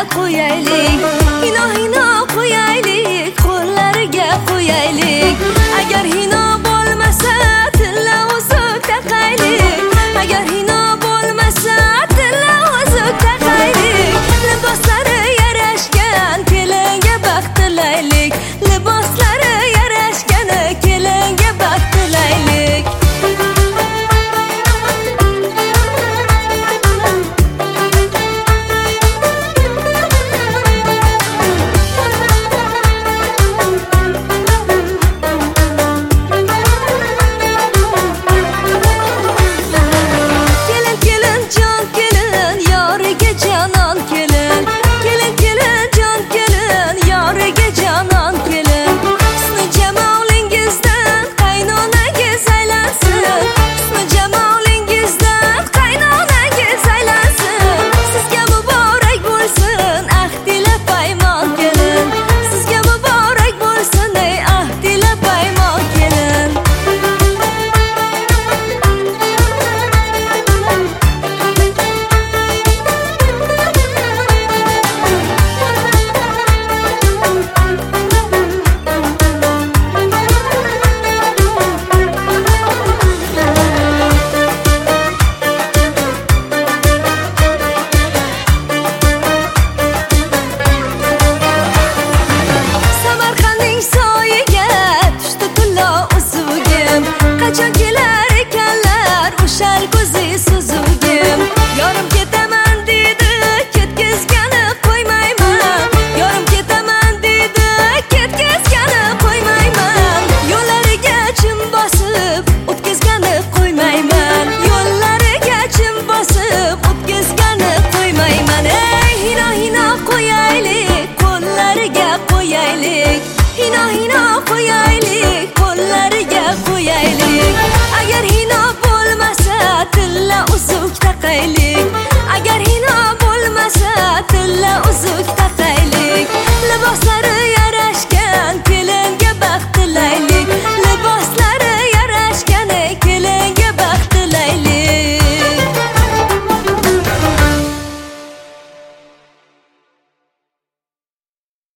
qo'yaylik, hino hino qo'yaylik, qo'llariga qo'yaylik. Agar hino bo'lmasa tilla uzuk taqaylik, agar hino bo'lmasa tilla uzuk taqaylik. Liboslari yarashgan kelinga baxt tilaylik, liboslari yarashgan kelinga baxt tilaylik. Qachon kelar ekanlar o'shal ko'zi suzugim? Yorim ketaman dedi, ketkizgani qo'ymayman. Yorim ketaman dedi, ketkizgani qo'ymayman. Yo'llariga chim bosib, o'tkazgani qo'ymayman. Yo'llariga chim bosib, o'tkazgani qo'ymayman. Ey hino hino qo'yaylik, qo'llariga qo'yaylik. Hino hino qo'yaylik, qo'llariga qo'yaylik. Agar hino bo'lmasa tilla uzuk taqaylik,